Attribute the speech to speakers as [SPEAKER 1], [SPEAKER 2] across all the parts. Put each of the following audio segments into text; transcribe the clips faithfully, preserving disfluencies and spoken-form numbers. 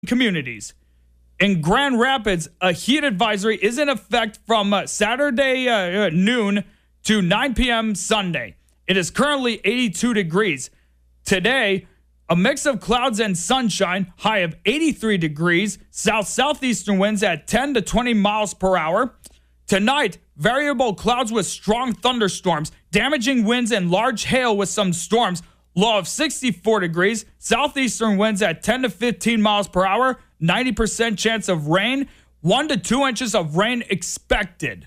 [SPEAKER 1] communities. In Grand Rapids, a heat advisory is in effect from uh, Saturday uh, noon to nine p.m. Sunday. It is currently eighty-two degrees. Today, a mix of clouds and sunshine, high of eighty-three degrees, south-southeastern winds at ten to twenty miles per hour. Tonight, variable clouds with strong thunderstorms, damaging winds and large hail with some storms, low of sixty-four degrees, southeastern winds at ten to fifteen miles per hour, ninety percent chance of rain, one to two inches of rain expected.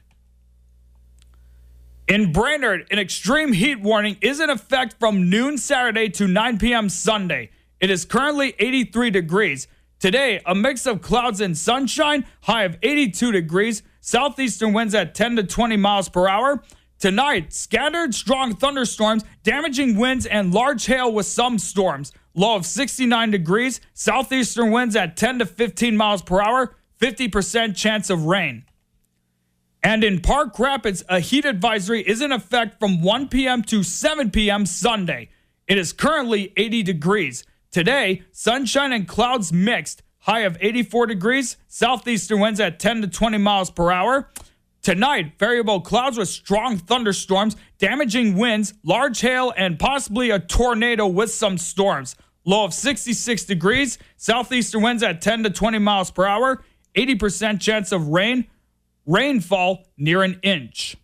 [SPEAKER 1] In Brainerd, an extreme heat warning is in effect from noon Saturday to nine p.m. Sunday. It is currently eighty-three degrees. Today, a mix of clouds and sunshine, high of eighty-two degrees, southeastern winds at ten to twenty miles per hour. Tonight, scattered strong thunderstorms, damaging winds, and large hail with some storms. Low of sixty-nine degrees, southeastern winds at ten to fifteen miles per hour, fifty percent chance of rain. And in Park Rapids, a heat advisory is in effect from one p.m. to seven p.m. Sunday. It is currently eighty degrees. Today, sunshine and clouds mixed, high of eighty-four degrees, southeastern winds at ten to twenty miles per hour. Tonight, variable clouds with strong thunderstorms, damaging winds, large hail, and possibly a tornado with some storms. Low of sixty-six degrees, southeastern winds at ten to twenty miles per hour, eighty percent chance of rain, rainfall near an inch.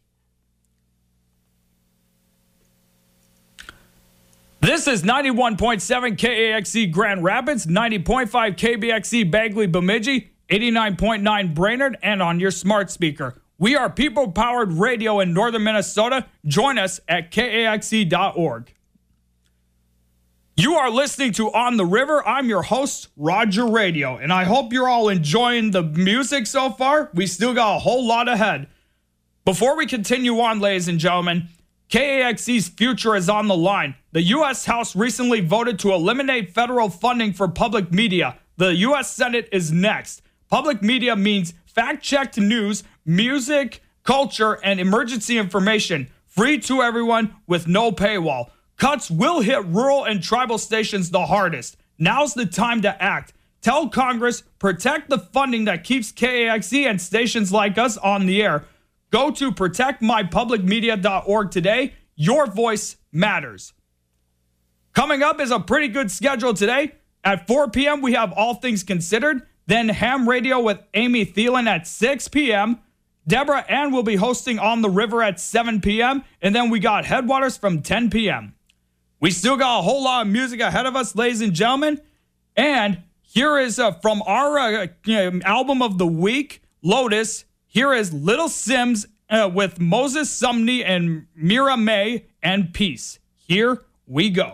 [SPEAKER 1] This is ninety-one point seven K A X E Grand Rapids, ninety point five K B X E Bagley Bemidji, eighty-nine point nine Brainerd, and on your smart speaker. We are people-powered radio in northern Minnesota. Join us at K A X E dot org. You are listening to On the River. I'm your host, Roger Radio, and I hope you're all enjoying the music so far. We still got a whole lot ahead. Before we continue on, ladies and gentlemen, K A X E's future is on the line. The U S House recently voted to eliminate federal funding for public media. The U S Senate is next. Public media means fact-checked news, music, culture, and emergency information, free to everyone with no paywall. Cuts will hit rural and tribal stations the hardest. Now's the time to act. Tell Congress, protect the funding that keeps K A X E and stations like us on the air. Go to protect my public media dot org today. Your voice matters. Coming up is a pretty good schedule today. At four p.m., we have All Things Considered. Then Ham Radio with Amy Thielen at six p.m. Deborah Ann will be hosting On the River at seven p.m. And then we got Headwaters from ten p.m. We still got a whole lot of music ahead of us, ladies and gentlemen. And here is uh, from our uh, album of the week, Lotus. Here is Little Sims uh, with Moses Sumney and Mira May and Peace. Here we go.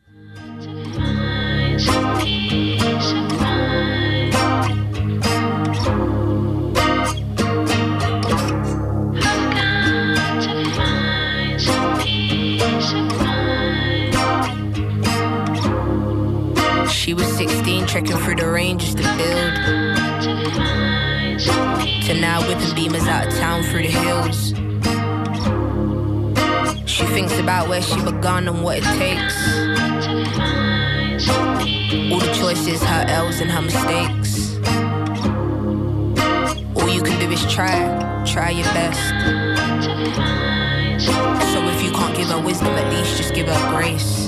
[SPEAKER 2] She was sixteen, trekking through the rain just to build. To now whipping beamers out of town through the hills. She thinks about where she begun and what it takes. All the choices, her L's and her mistakes. All you can do is try, try your best. So if you can't give her wisdom, at least just give her grace.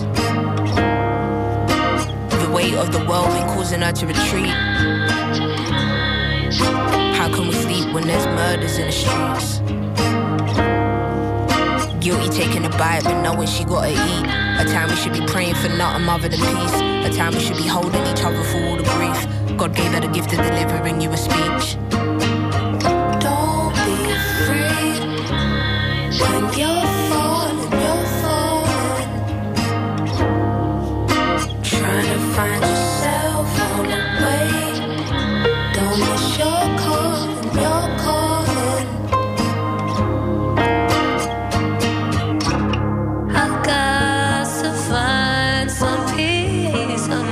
[SPEAKER 2] The weight of the world been causing her to retreat. How can we sleep when there's murders in the streets? Guilty taking a bite but knowing she gotta eat. A time we should be praying for nothing other than peace. A time we should be holding each other for all the grief. God gave her the gift of delivering you a speech.
[SPEAKER 3] Don't be afraid when you're falling, you're falling. Trying to find yourself on the way. Don't miss your calling, your calling. I've got to find some peace of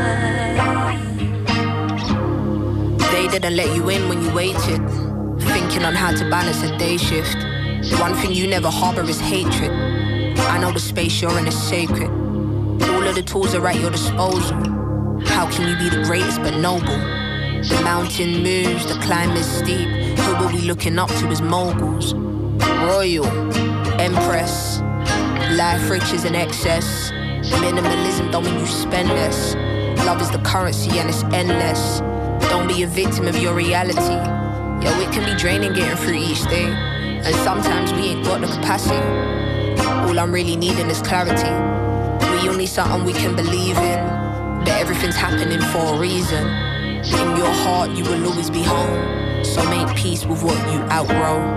[SPEAKER 3] mind.
[SPEAKER 2] They didn't let you in when you waited, thinking on how to balance a day shift. One thing you never harbor is hatred. I know the space you're in is sacred. All of the tools are at your disposal. How How can you be the greatest but noble? The mountain moves, the climb is steep. Who are we looking up to as moguls? Royal, empress, life riches in excess. Minimalism don't mean you spend less. Love is the currency and it's endless. Don't be a victim of your reality. Yo, it can be draining getting through each day. And sometimes we ain't got the capacity. All I'm really needing is clarity. We all need something we can believe in. But everything's happening for a reason. In your heart you will always be home. So make peace with what you outgrow.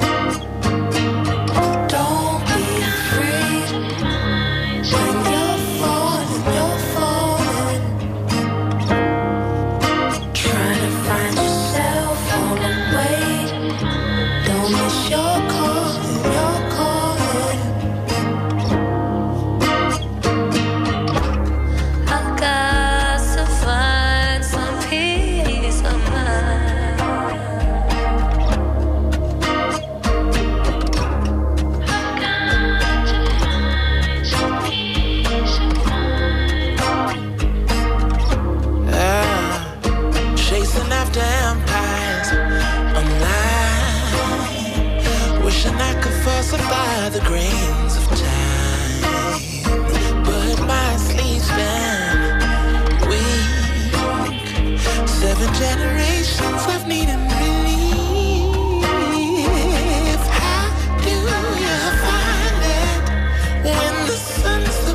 [SPEAKER 4] By the grains of time, but my sleep's been weak. Seven generations of needing relief. How do you find it when the sun's the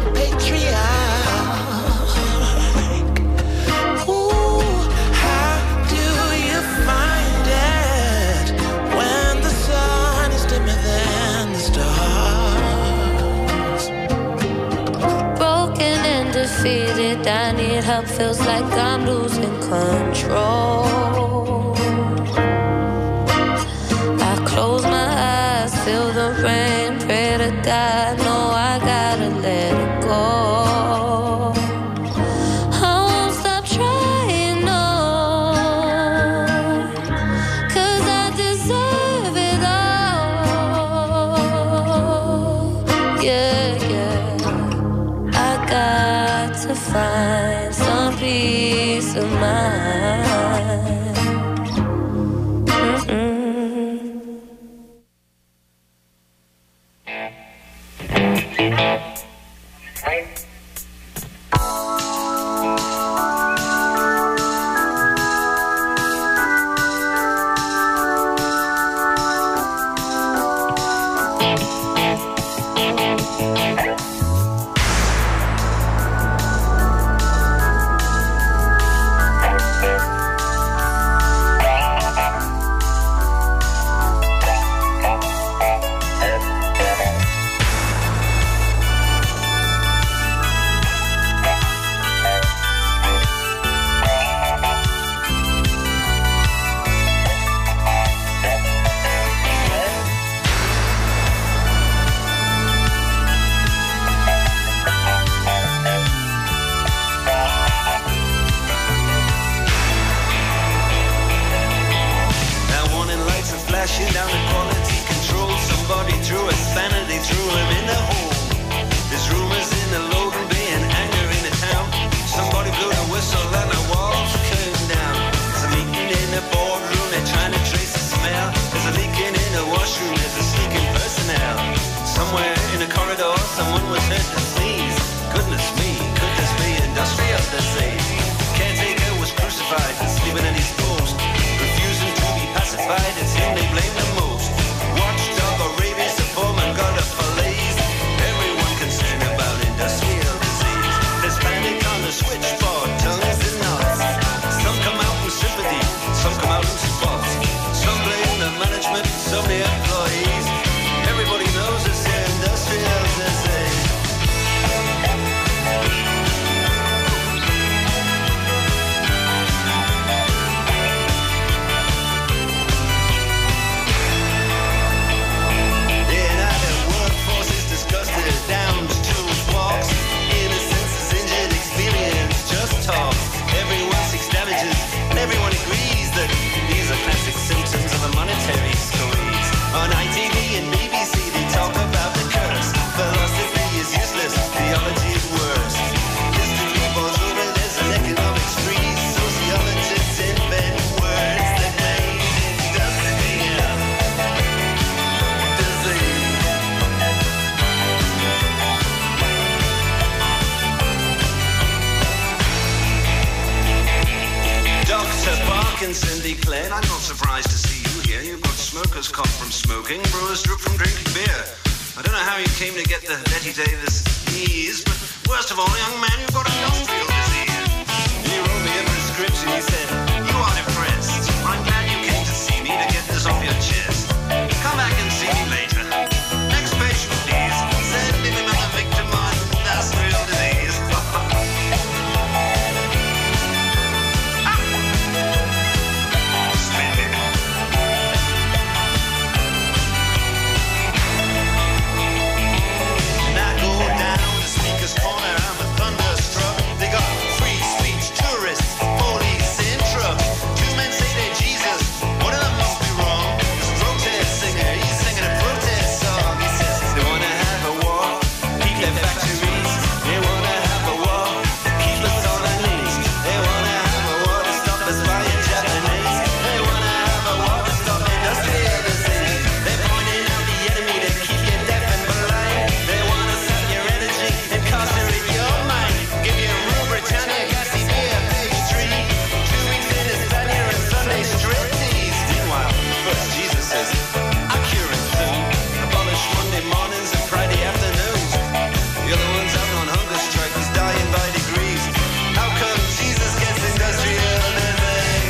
[SPEAKER 4] patriarch? Ooh, how do you find it when the sun is dimmer than the stars?
[SPEAKER 3] Broken and defeated, I need help, feels like I'm losing control. I close my eyes, feel the rain, pray to God, no, I gotta let it go. I won't stop trying, no, 'cause I deserve it all. Yeah, yeah, I got to find some peace of mind.
[SPEAKER 5] Mike and Cindy Klein, I'm not surprised to see you here. You've got smokers cough from smoking, brewers drip from drinking beer. I don't know how you came to get the Betty Davis knees, but worst of all, young man, you've got industrial disease. He wrote me a prescription, he said, you are depressed. I'm glad you came to see me to get this off your chest. Come back and see me later. Next patient, please. Send him another victim on industrial disease. Splendid. And I go down the speaker's corner, I'm thunderstruck. They got free speech, tourists, police in trucks. Two men say they're Jesus, one of them must be wrong. This protest singer, he's singing a protest song. He says they wanna have a war, keep their factories. They wanna have a war, keep us on our knees. They wanna have a war to stop us buying Japanese. They wanna have a war to stop industrial disease. They're pointing out the enemy to keep you deaf and blind. They wanna sap your energy, incarcerate your mind. Give you Rule Britannia, gassy beer, pastry. Two weeks in Hispania and Sunday strip tease. Meanwhile, first Jesus says, I'll cure it soon. Abolish Monday mornings and Friday afternoons. The other ones out on hunger strike is dying by degrees. How come Jesus gets industrial disease?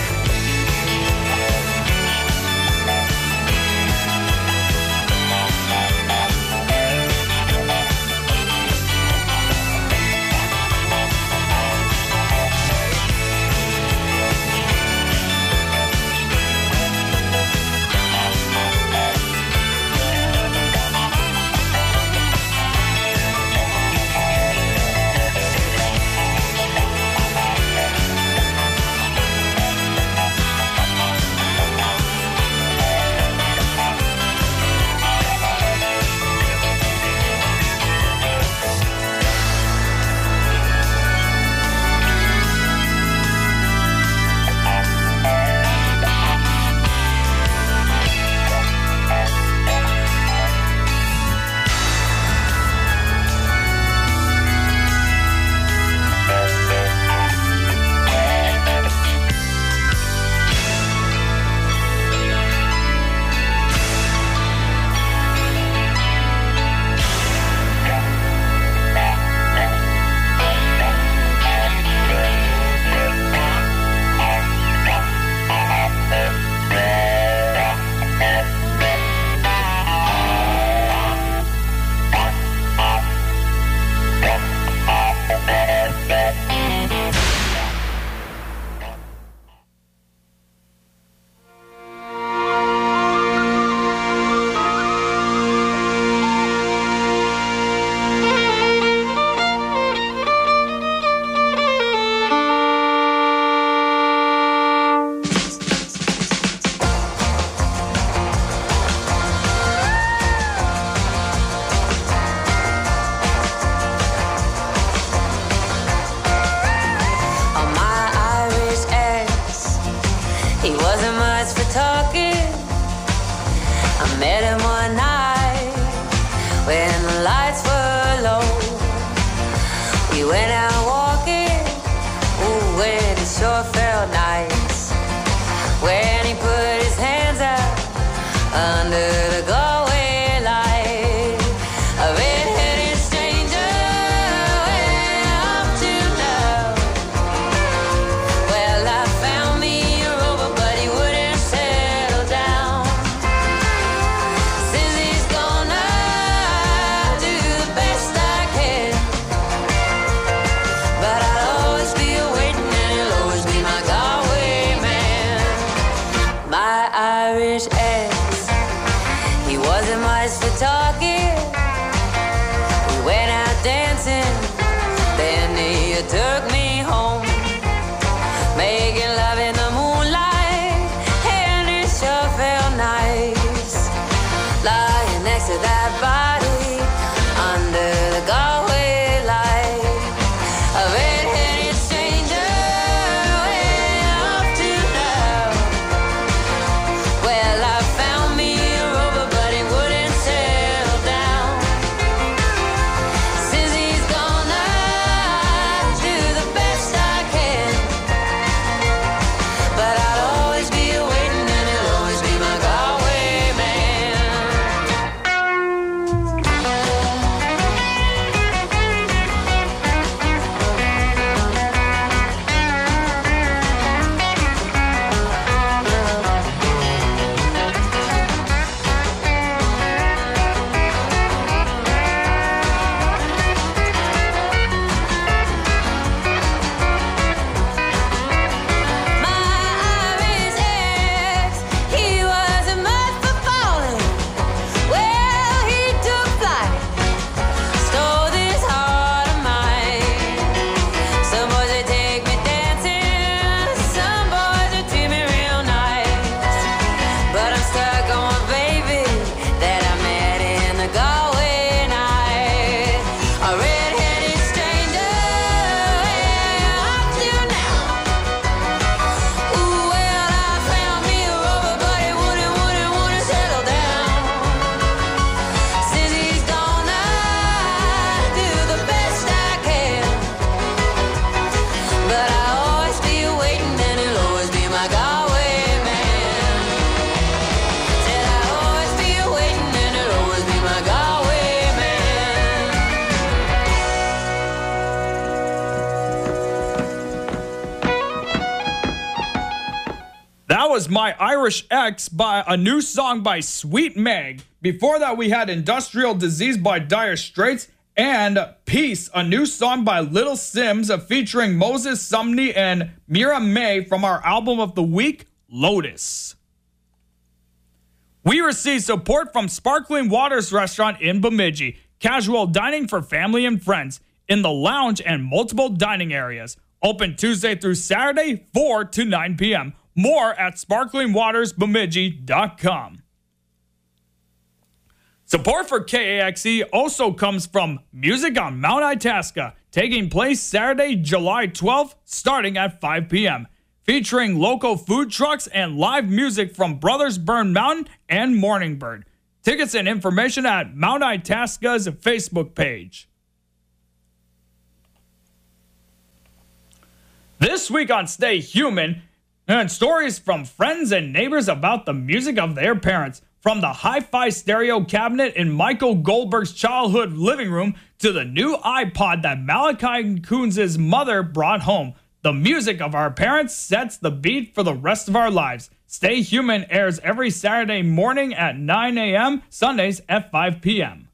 [SPEAKER 6] On my Irish ex, he wasn't much for talking. I met him one night when the lights were low. We went out walking, ooh, and it sure felt nice. When he put his hands out under the Galway light, a red-headed stranger went up to love. Well, I found me a rover, but he wouldn't settle down. Says he's gonna do the best I can.
[SPEAKER 1] That was My Irish Ex by a new song by Sweet Meg. Before that, we had Industrial Disease by Dire Straits and Peace, a new song by Little Sims featuring Moses Sumney and Mira May from our album of the week, Lotus. We received support from Sparkling Waters Restaurant in Bemidji. Casual dining for family and friends in the lounge and multiple dining areas. Open Tuesday through Saturday, four to nine p.m. More at sparkling waters bemidji dot com. Support for K A X E also comes from Music on Mount Itasca, taking place Saturday, July twelfth, starting at five p.m., featuring local food trucks and live music from Brothers Burn Mountain and Morning Bird. Tickets and information at Mount Itasca's Facebook page. This week on Stay Human, and stories from friends and neighbors about the music of their parents. From the hi-fi stereo cabinet in Michael Goldberg's childhood living room to the new iPod that Malachi Coons' mother brought home. The music of our parents sets the beat for the rest of our lives. Stay Human airs every Saturday morning at nine a.m., Sundays at five p.m.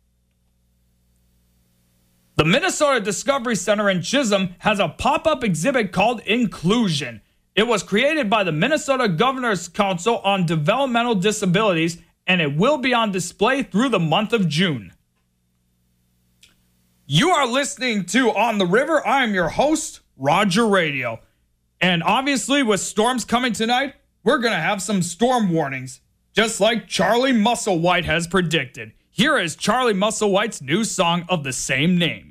[SPEAKER 1] The Minnesota Discovery Center in Chisholm has a pop-up exhibit called Inclusion. It was created by the Minnesota Governor's Council on Developmental Disabilities, and it will be on display through the month of June. You are listening to On the River. I am your host, Roger Radio. And obviously, with storms coming tonight, we're going to have some storm warnings, just like Charlie Musselwhite has predicted. Here is Charlie Musselwhite's new song of the same name.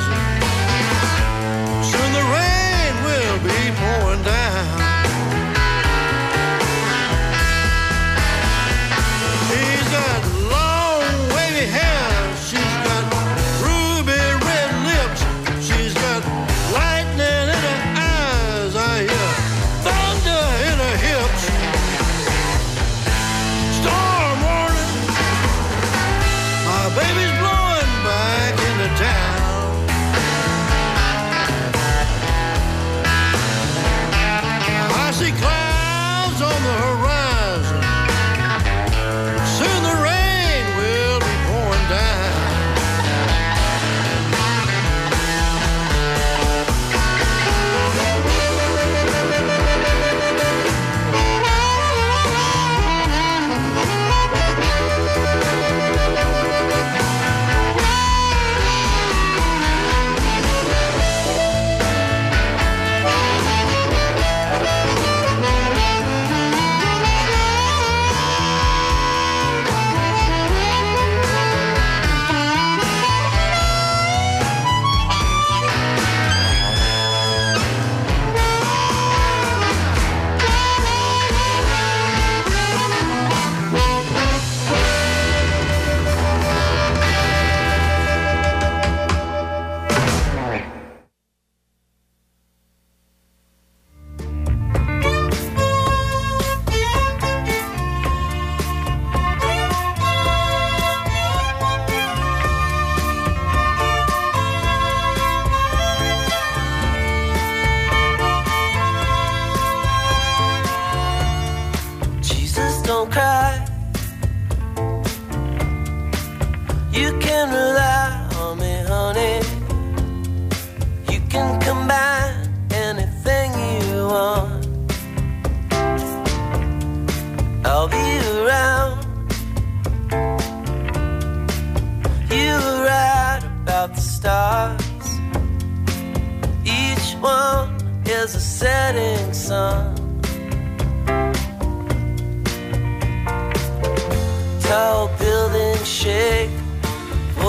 [SPEAKER 7] Soon the rain will be pouring down.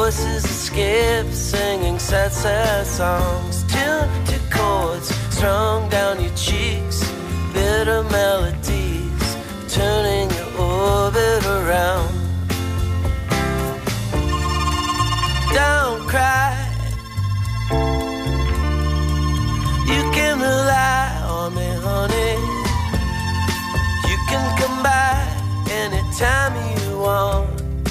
[SPEAKER 7] Voices that skip, singing sad, sad songs, tuned to chords strung down your cheeks, bitter melodies turning your orbit around. Don't cry, you can rely on me, honey. You can come by anytime you want.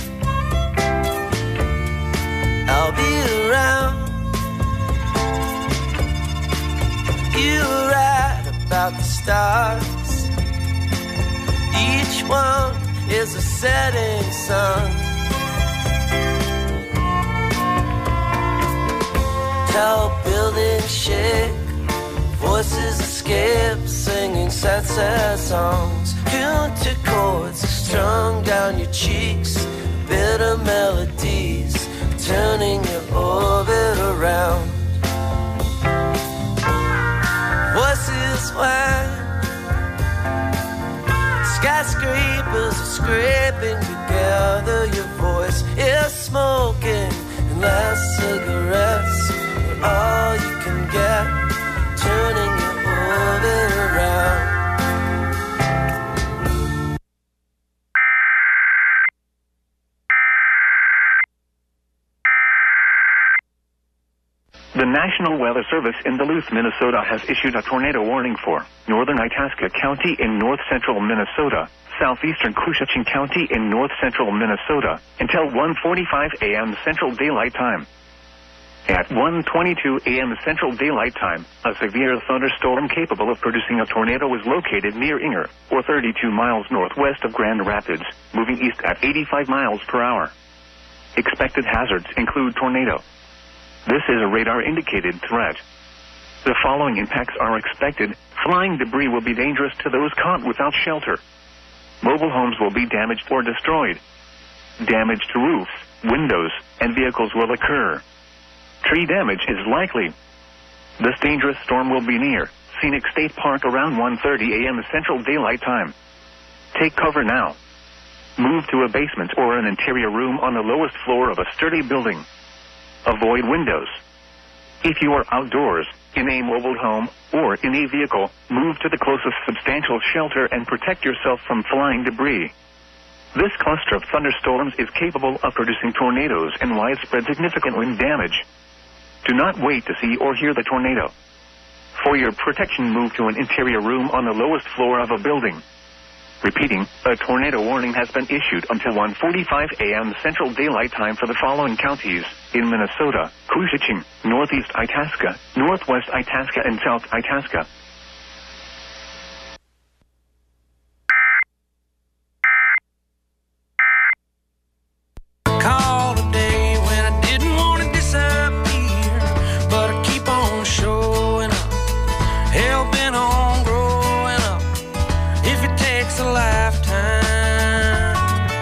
[SPEAKER 7] I'll be around. You were right about the stars. Each one is a setting sun. Tall buildings shake, voices escape, singing sad, sad songs. Tuned to chords strung down your cheeks, bitter melodies turning your orbit around. Voices whine, skyscrapers are scraping together. Your voice is smoking, and last cigarettes are all you can get, turning your orbit around.
[SPEAKER 8] The National Weather Service in Duluth, Minnesota has issued a tornado warning for northern Itasca County in north-central Minnesota, southeastern Coochiching County in north-central Minnesota, until one forty-five a m Central Daylight Time. At one twenty-two a m Central Daylight Time, a severe thunderstorm capable of producing a tornado was located near Inger, or thirty-two miles northwest of Grand Rapids, moving east at eighty-five miles per hour. Expected hazards include tornado. This is a radar-indicated threat. The following impacts are expected. Flying debris will be dangerous to those caught without shelter. Mobile homes will be damaged or destroyed. Damage to roofs, windows, and vehicles will occur. Tree damage is likely. This dangerous storm will be near Scenic State Park around one thirty a m Central Daylight Time. Take cover now. Move to a basement or an interior room on the lowest floor of a sturdy building. Avoid windows. If you are outdoors, in a mobile home, or in a vehicle, move to the closest substantial shelter and protect yourself from flying debris. This cluster of thunderstorms is capable of producing tornadoes and widespread significant wind damage. Do not wait to see or hear the tornado. For your protection, move to an interior room on the lowest floor of a building. Repeating, a tornado warning has been issued until one forty-five a m Central Daylight Time for the following counties in Minnesota: Coochiching, Northeast Itasca, Northwest Itasca, and South Itasca.
[SPEAKER 7] Called a day when I didn't want to disappear, but I keep on showing up, hell-bent on growing up. If it takes a lifetime,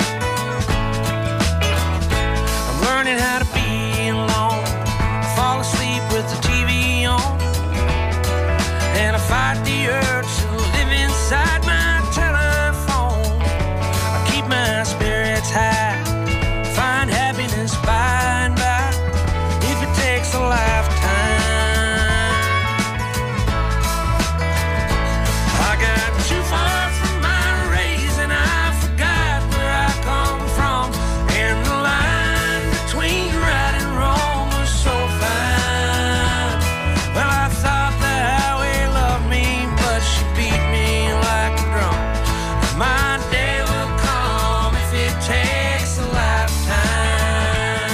[SPEAKER 7] I'm learning how to be alone, fall asleep with the T V on, and I fight the urge to live inside my telephone. I keep my spirits high, find happiness by and by, if it takes a lifetime. I got too far from my race and I forgot where I come from, and the line between right and wrong was so fine. Well, I thought the highway loved me, but she beat me like a drum. My day will come if it takes a lifetime.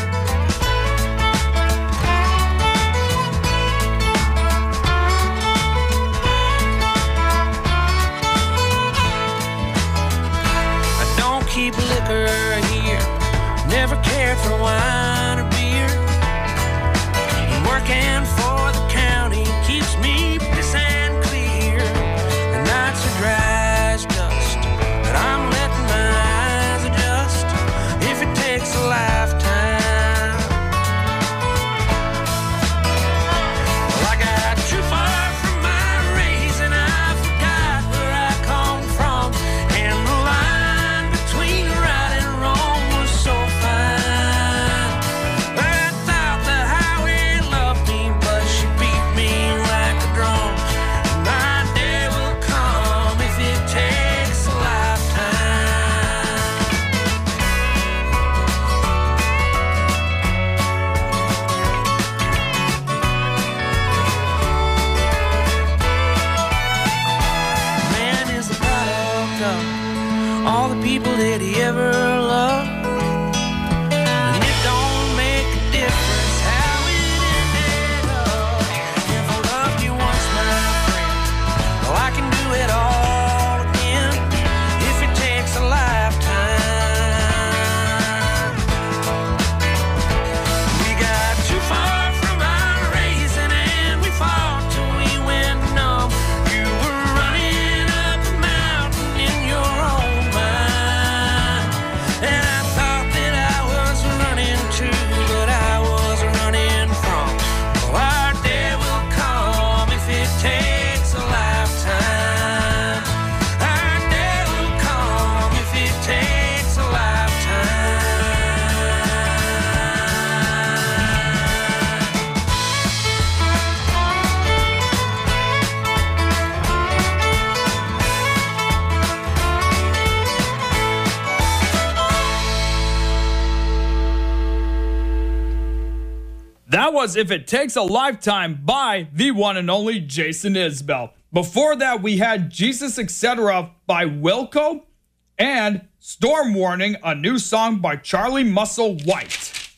[SPEAKER 7] I don't keep liquor here, never cared for wine or beer. And working for the county keeps me piss and clear. The nights are dry as dust, but I'm letting my eyes adjust, if it takes a lifetime. Well, I got too far from my race and I forgot where I come from, and the line between right and wrong was so fine. of all the people that he ever loved. And it don't make a difference how it ended up. If I loved you once, my friend, well, I can do it all again if it takes a lifetime. We got too far from our raising and we fought till we went numb. You were running up a mountain in your own mind, and I thought that I was running too, but I was running from. Oh, our day will come if it takes a lifetime. Our day will come if it takes a lifetime.
[SPEAKER 1] That was If It Takes a Lifetime by the one and only Jason Isbell. Before that, we had Jesus et cetera by Wilco and Storm Warning, a new song by Charlie Musselwhite.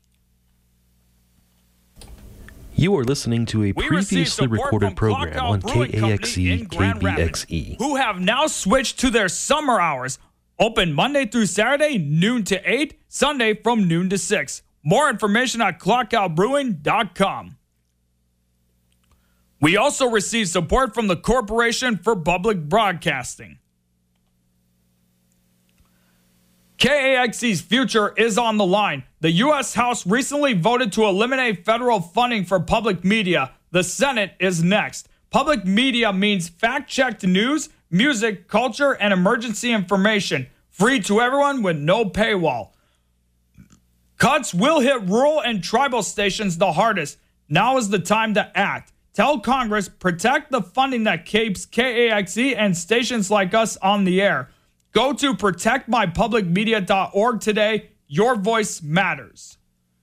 [SPEAKER 9] You are listening to a
[SPEAKER 1] We received
[SPEAKER 9] previously
[SPEAKER 1] support
[SPEAKER 9] recorded
[SPEAKER 1] from
[SPEAKER 9] program
[SPEAKER 1] Clockout
[SPEAKER 9] on
[SPEAKER 1] Brewing
[SPEAKER 9] K A X
[SPEAKER 1] Company
[SPEAKER 9] E,
[SPEAKER 1] in Grand Rapids,
[SPEAKER 9] K B X E.
[SPEAKER 1] who have now switched to their summer hours. Open Monday through Saturday, noon to eight, Sunday from noon to six. More information at clockout brewing dot com. We also received support from the Corporation for Public Broadcasting. K A X E's future is on the line. The U S House recently voted to eliminate federal funding for public media. The Senate is next. Public media means fact-checked news, music, culture, and emergency information. Free to everyone with no paywall. Cuts will hit rural and tribal stations the hardest. Now is the time to act. Tell Congress, protect the funding that keeps K A X E and stations like us on the air. Go to protect my public media dot org today. Your voice matters.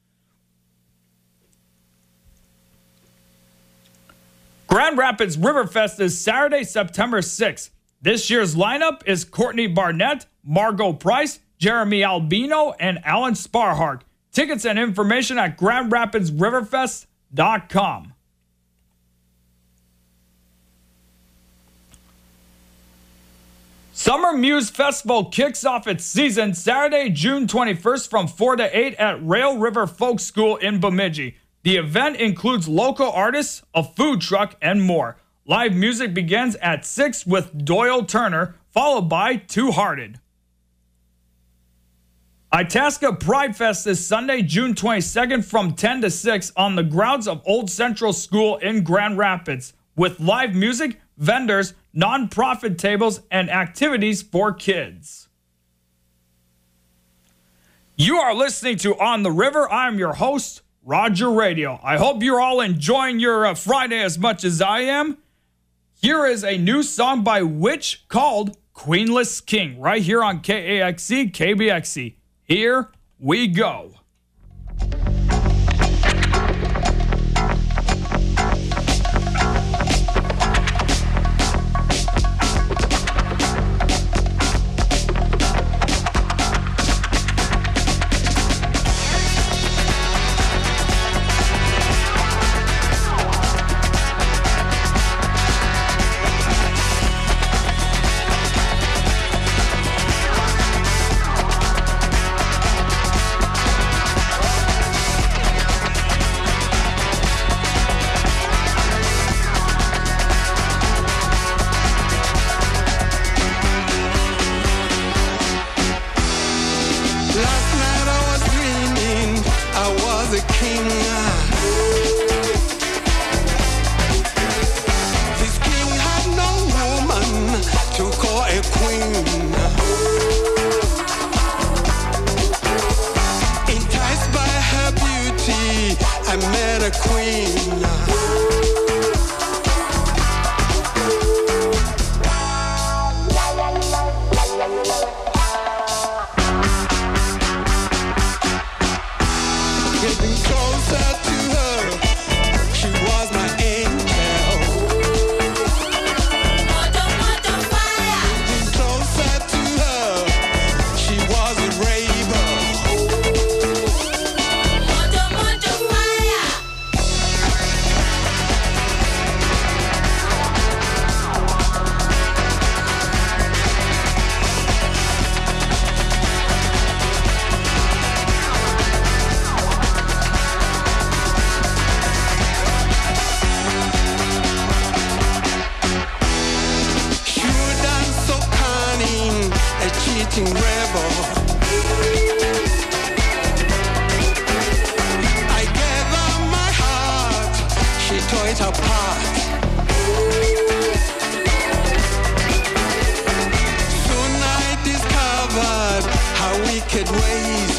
[SPEAKER 1] Grand Rapids Riverfest is Saturday, September sixth. This year's lineup is Courtney Barnett, Margot Price, Jeremy Albino, and Alan Sparhart. Tickets and information at grand rapids riverfest dot com. Summer Muse Festival kicks off its season Saturday, June twenty-first from four to eight at Rail River Folk School in Bemidji. The event includes local artists, a food truck, and more. Live music begins at six with Doyle Turner, followed by Two Hearted. Itasca Pride Fest is Sunday, June twenty-second from ten to six on the grounds of Old Central School in Grand Rapids, with live music, vendors, nonprofit tables, and activities for kids. You are listening to On the River. I'm your host, Roger Radio. I hope you're all enjoying your uh, Friday as much as I am. Here is a new song by Witch called Queenless King, right here on K A X E, K B X E. Here we go.
[SPEAKER 4] Getting closer
[SPEAKER 10] fighting rebel. I gave her my heart, she tore it apart. Soon I discovered her wicked ways.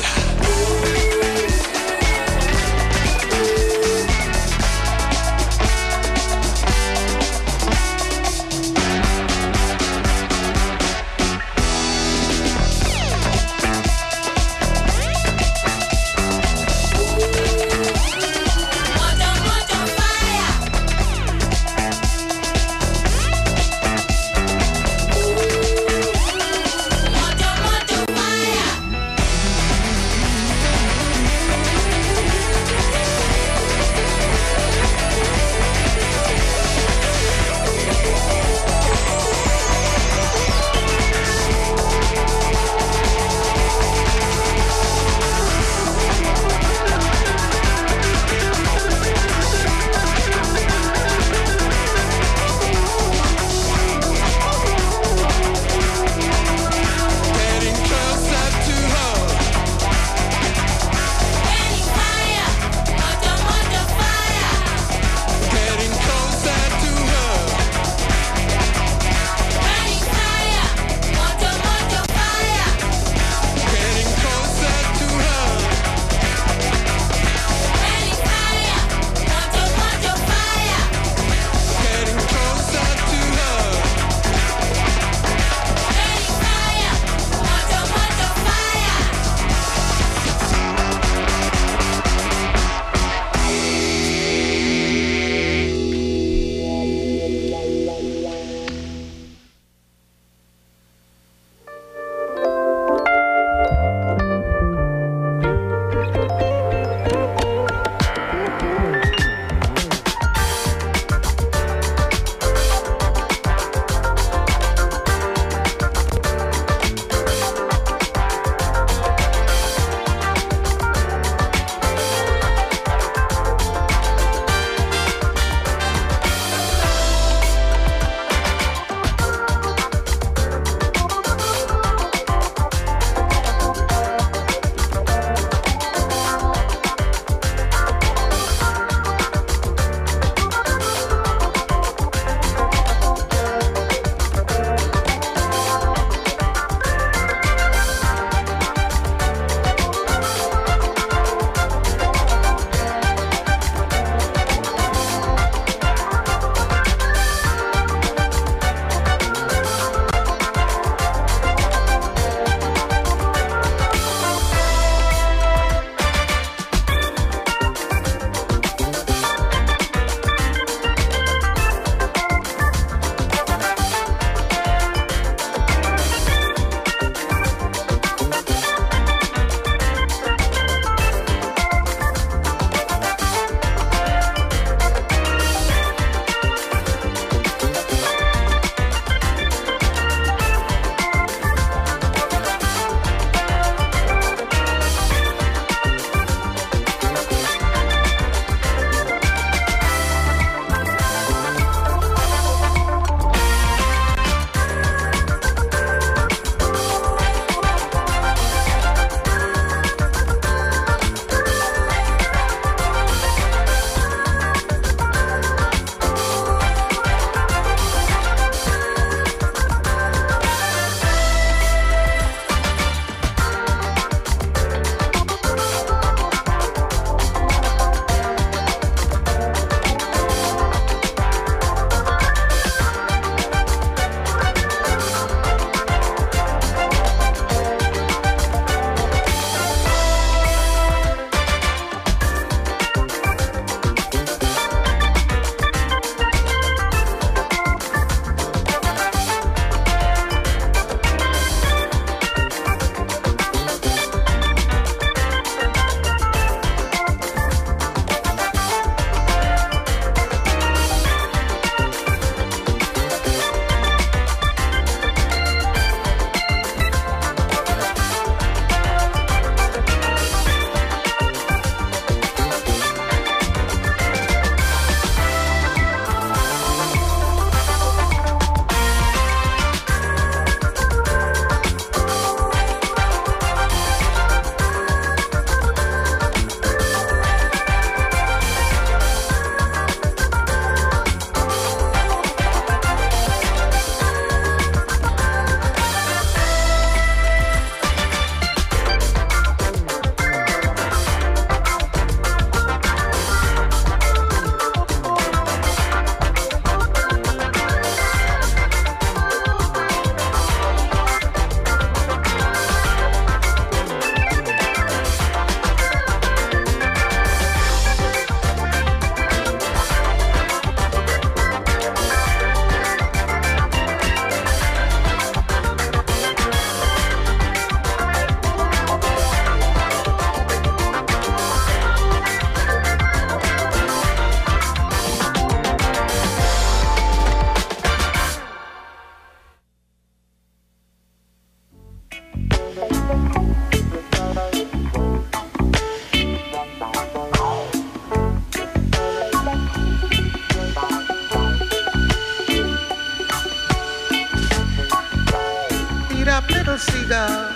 [SPEAKER 10] little seagull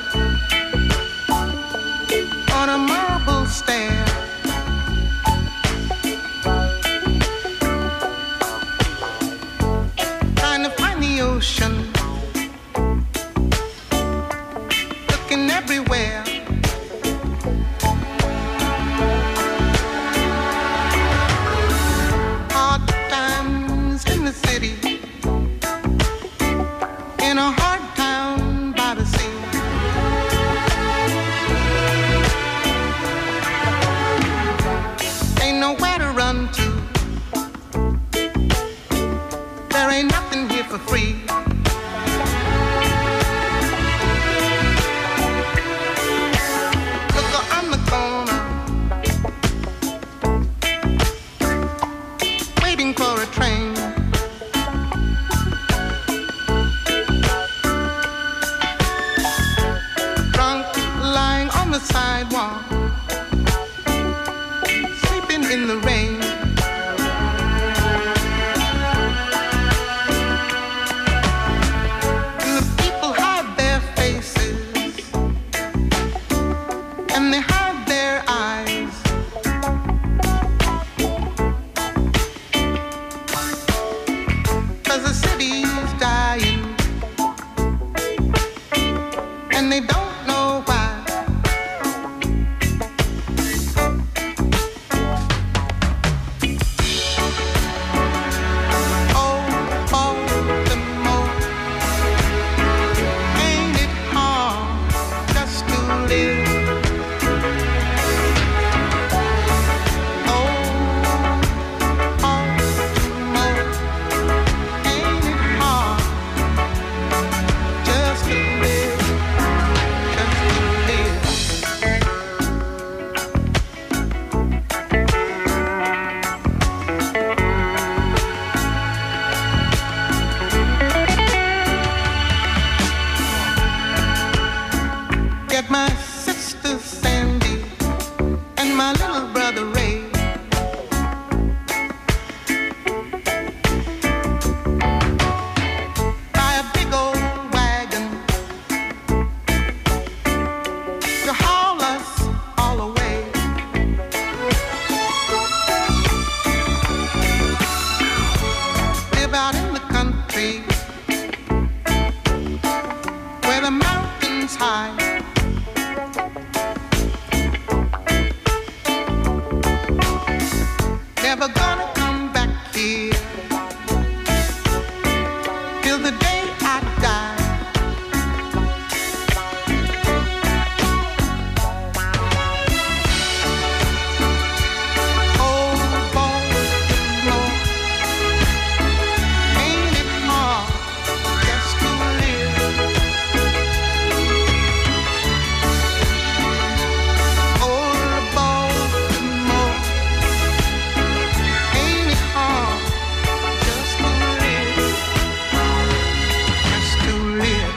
[SPEAKER 10] on a marble stair. Trying to find the ocean, looking everywhere. Hard times in the city, in a hard town by the sea. Ain't nowhere to run to, there ain't nothing here for free. Look on the corner, waiting for a train. Drunk, lying on the sidewalk, sleeping in the rain. And the people hide their faces, and they hide their eyes. Cause the city's dying, and they don't know why. Oh, Baltimore, ain't it hard just to live? Oh, Baltimore, ain't it hard just to live, just to live? Get my sister Sandy and my little brother Ray. Buy a big old wagon to haul us all away. Live out in the country where the mountains high. Never gonna come back here till the day I die. Oh, Baltimore, ain't it hard just to live? Oh, Baltimore, ain't it hard just to live, just to live?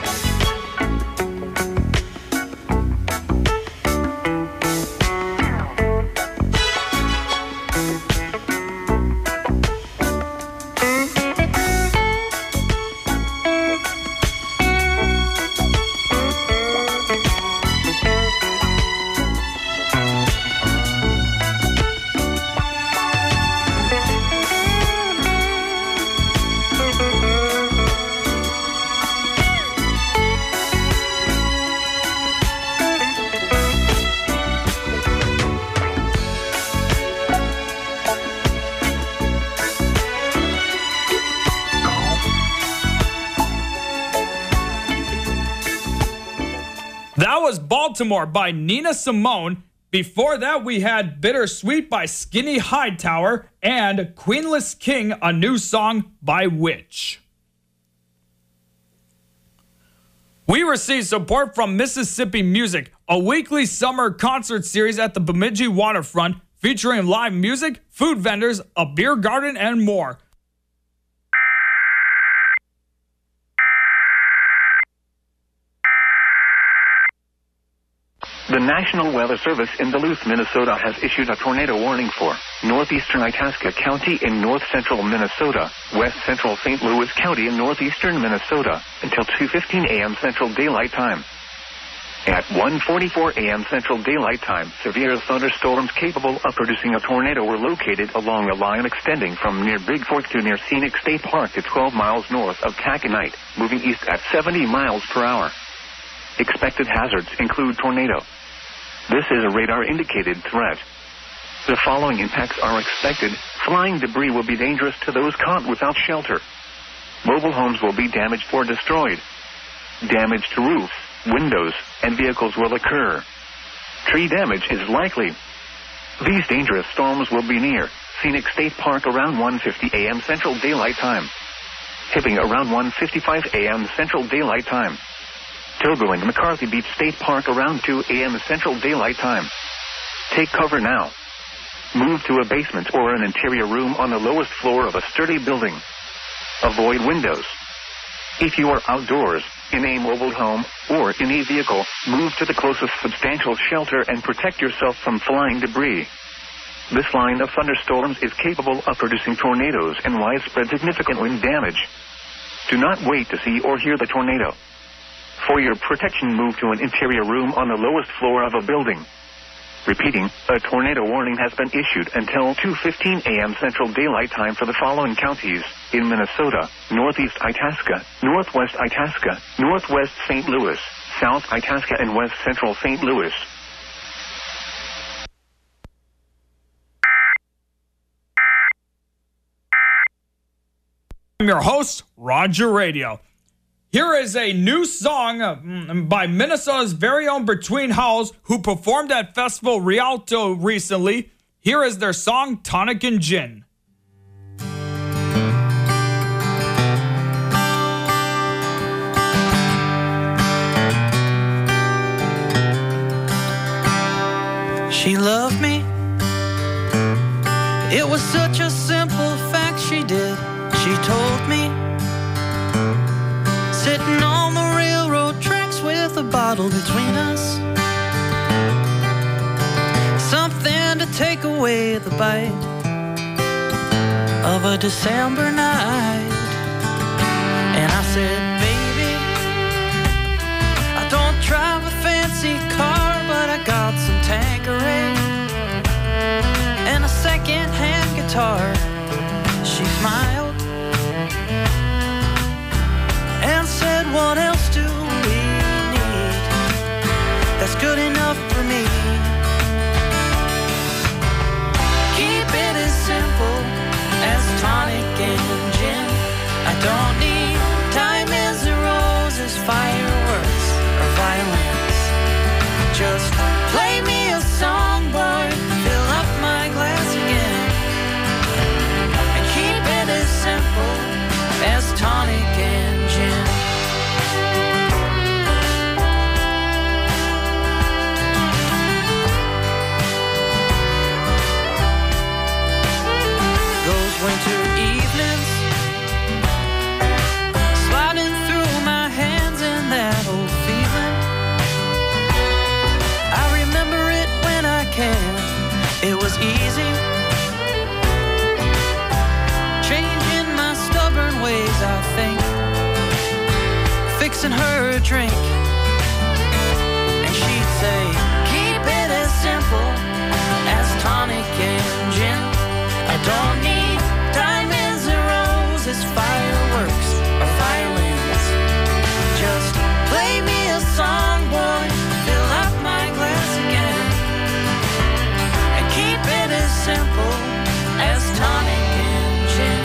[SPEAKER 1] That was Baltimore by Nina Simone. Before that, we had Bittersweet by Skinny Hightower and Queenless King, a new song by Witch. We received support from Mississippi Music, a weekly summer concert series at the Bemidji waterfront featuring live music, food vendors, a beer garden, and more.
[SPEAKER 8] The National Weather Service in Duluth, Minnesota has issued a tornado warning for northeastern Itasca County in north central Minnesota, west central Saint Louis County in northeastern Minnesota until two fifteen a.m. Central Daylight Time. At one forty-four a.m. Central Daylight Time, severe thunderstorms capable of producing a tornado were located along a line extending from near Big Fork to near Scenic State Park to twelve miles north of Taconite, moving east at seventy miles per hour. Expected hazards include tornado. This is a radar-indicated threat. The following impacts are expected. Flying debris will be dangerous to those caught without shelter. Mobile homes will be damaged or destroyed. Damage to roofs, windows, and vehicles will occur. Tree damage is likely. These dangerous storms will be near Scenic State Park around one fifty a.m. Central Daylight Time. Tipping around one fifty-five a.m. Central Daylight Time. Togo and McCarthy Beach State Park around two a.m. Central Daylight Time. Take cover now. Move to a basement or an interior room on the lowest floor of a sturdy building. Avoid windows. If you are outdoors, in a mobile home, or in a vehicle, move to the closest substantial shelter and protect yourself from flying debris. This line of thunderstorms is capable of producing tornadoes and widespread significant wind damage. Do not wait to see or hear the tornado. For your protection, move to an interior room on the lowest floor of a building. Repeating, a tornado warning has been issued until two fifteen a.m. Central Daylight Time for the following counties in Minnesota: Northeast Itasca, Northwest Itasca, Northwest Saint Louis, South Itasca, and West Central Saint Louis.
[SPEAKER 1] I'm your host, Roger Radio. Here is a new song uh, by Minnesota's very own Between Howls, who performed at Festival Rialto recently. Here is their song, Tonic and Gin.
[SPEAKER 11] She loved me. It was such a simple fact she did. She told me, sitting on the railroad tracks with a bottle between us, something to take away the bite of a December night. And I said, baby, I don't drive a fancy car, but I got some Tanqueray and a second-hand guitar. She smiled and said, what else do we need? That's good enough for me. Keep it as simple as tonic and gin. I don't need diamonds and roses, fireworks, or violins. Just play me a song, boy, fill up my glass again. And keep it as simple as tonic and gin. Those winter evenings, sliding through my hands in that old feeling. I remember it when I can. It was easy, changing my stubborn ways, I think, fixing her a drink, and she'd say, keep it as simple as tonic and gin. I don't need diamonds and roses, fireworks, or violins. Just play me a song, boy, fill up my glass again, and keep it as simple as tonic and gin.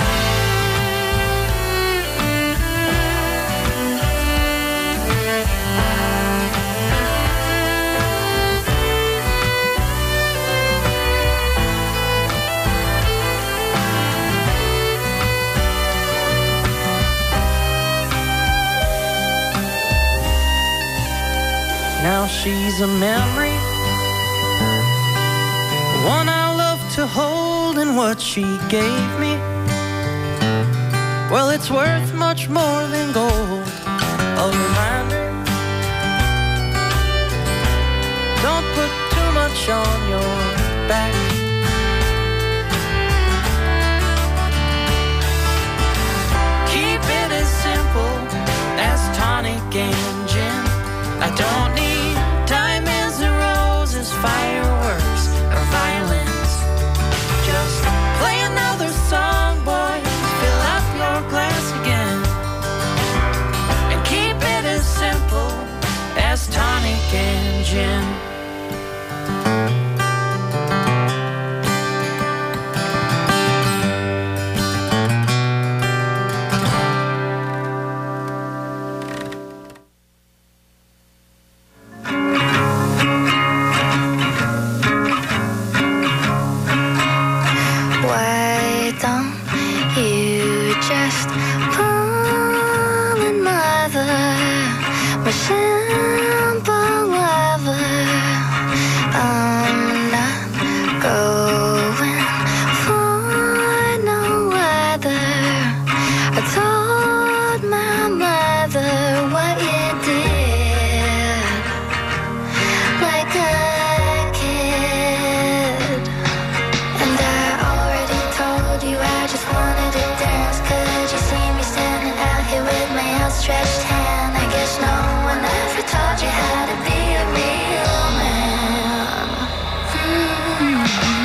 [SPEAKER 11] Now she's a memory, one I love to hold, and what she gave me, well, it's worth much more than gold. A reminder, don't put too much on your back. Keep it as simple as tonic and gin. I don't need
[SPEAKER 3] simple weather. I'm not going for no weather. I told my mother what you did, like a kid. And I already told you I just wanted to dance. Could you see me standing out here with my outstretched hand? I guess no one ever taught you how to be a real man. Mm.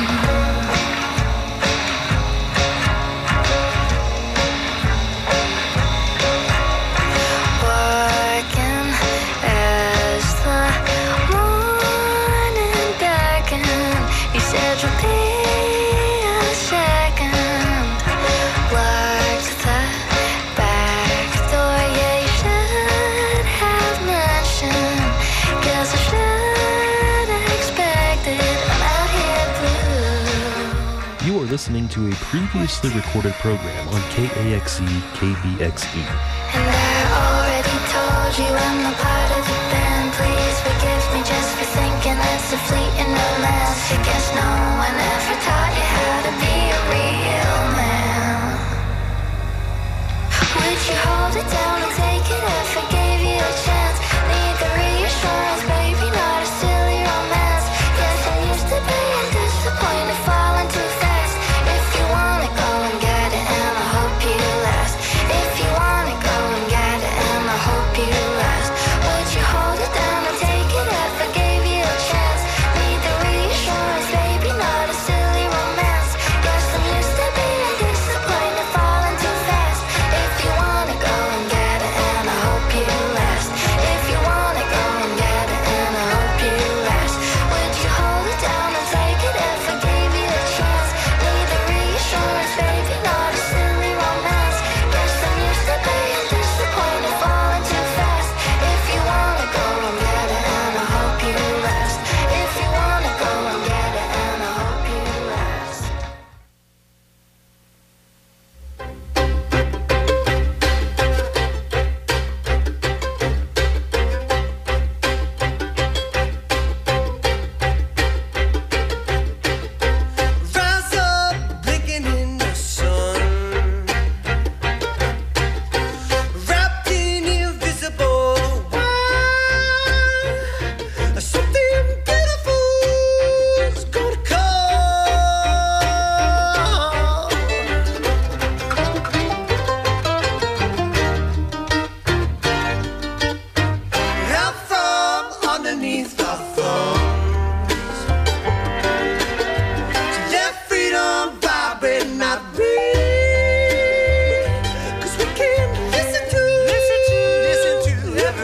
[SPEAKER 3] Working as the morning darkened, you said you'll be a second. Locked the back door, yeah, you should have mentioned. Guess I should have expected. I'm out here blue.
[SPEAKER 9] You are listening to a previously recorded program on K A X E K B X E.
[SPEAKER 3] And I already told you I'm a part of the band. Please forgive me just for thinking that's a fleeting romance. I guess no one ever taught you how to be a real man. Would you hold it down and take it if I gave you a chance? Need the reassurance, baby, not a silly romance. Yes, I used to be disappointed, falling too fast. If you wanna go and get it, and I hope you last. If you wanna go and get it, and I hope you last. Would you hold it down and take it if I gave you a chance? Need the reassurance, baby, not a silly romance. Guess I'm used to being disappointed, falling too fast. If you wanna go and get it, and I hope you last. If you wanna go and get it, and I hope you last. Would you hold it down and take it if I gave you a chance? Need the reassurance, baby, not a silly romance. Guess I'm used to being disappointed, falling too fast. If you wanna go and get it, and I hope you last. If you wanna go and get it, and I hope you last.
[SPEAKER 10] Rise up, blinking in the sun, wrapped in invisible wire. Something beautiful's gonna come out from underneath our thumbs. Let freedom vibrate, not breathe. 'Cause we can listen to, listen to, listen to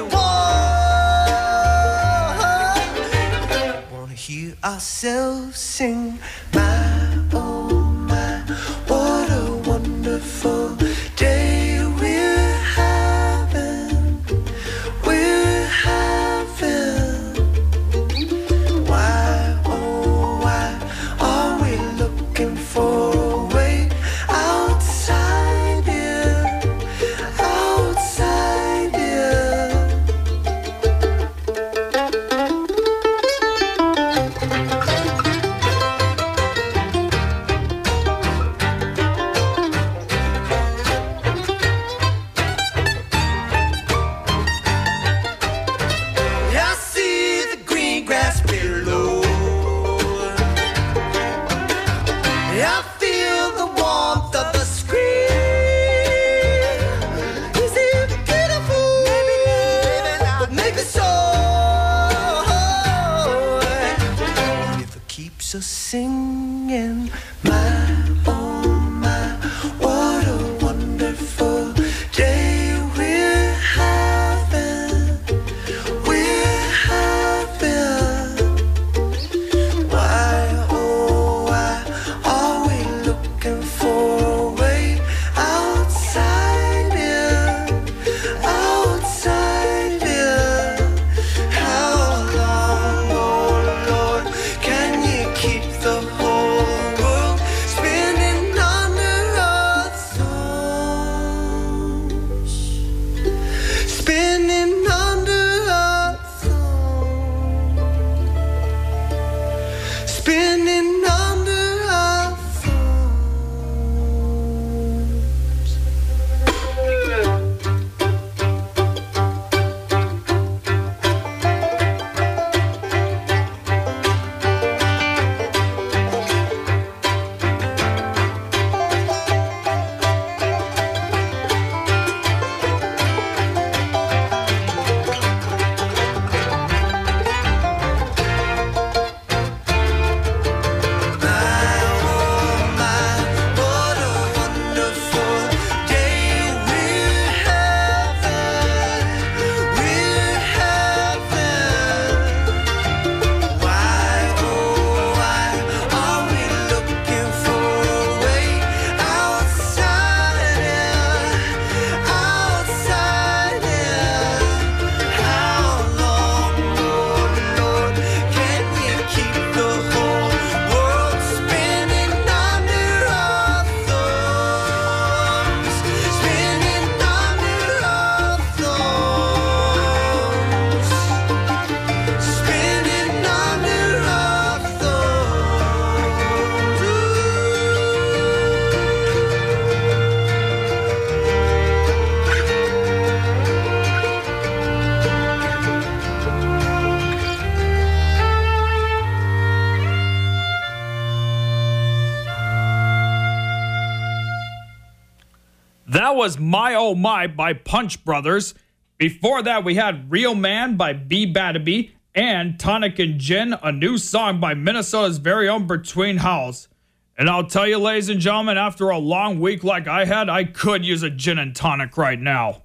[SPEAKER 10] everyone. Wanna hear ourselves sing. My, oh my, what a wonderful day we're having. We're having. Why, oh why are we looking for a way outside here, outside here? I see the green grass below. I feel the warmth of the screen. Is it beautiful? Maybe not, but maybe so. And if it keeps us singing, my, oh my, what a wonderful day we're having. We're having. Why, oh why are we looking for a way outside here, outside here? How long, oh Lord, can you keep the whole world
[SPEAKER 1] That was My Oh My by Punch Brothers. Before that, we had Real Man by B Badaby and Tonic and Gin, a new song by Minnesota's very own Between Howls. And I'll tell you, ladies and gentlemen, after a long week like I had, I could use a gin and tonic right now.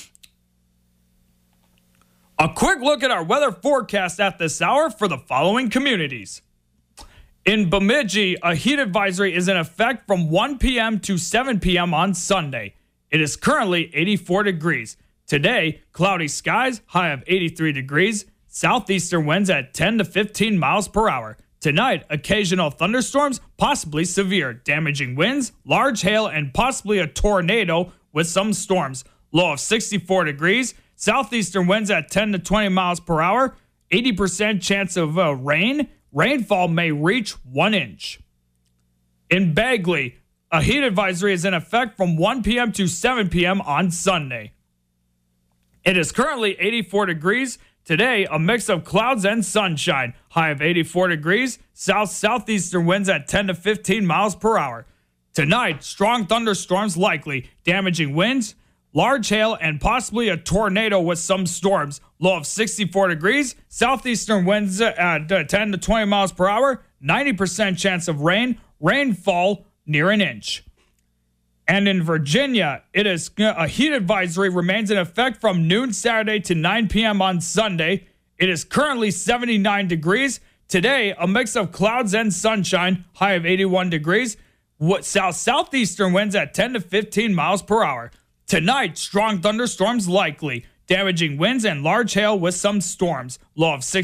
[SPEAKER 1] A quick look at our weather forecast at this hour for the following communities. In Bemidji, a heat advisory is in effect from one p.m. to seven p.m. on Sunday. It is currently eighty-four degrees. Today, cloudy skies, high of eighty-three degrees, southeastern winds at ten to fifteen miles per hour. Tonight, occasional thunderstorms, possibly severe, damaging winds, large hail, and possibly a tornado with some storms. Low of sixty-four degrees, southeastern winds at ten to twenty miles per hour, eighty percent chance of uh, rain. Rainfall may reach one inch. In Bagley, a heat advisory is in effect from one p.m. to seven p.m. on Sunday. It is currently eighty-four degrees. Today, a mix of clouds and sunshine. High of eighty-four degrees. South-southeastern winds at ten to fifteen miles per hour. Tonight, strong thunderstorms likely. Damaging winds, large hail, and possibly a tornado with some storms. Low of sixty-four degrees. Southeastern winds at uh, ten to twenty miles per hour. ninety percent chance of rain. Rainfall near an inch. And in Virginia, it is a heat advisory remains in effect from noon Saturday to nine p.m. on Sunday. It is currently seventy-nine degrees. Today, a mix of clouds and sunshine. High of eighty-one degrees. What south southeastern winds at ten to fifteen miles per hour. Tonight, strong thunderstorms likely. Damaging winds and large hail with some storms. Low of six.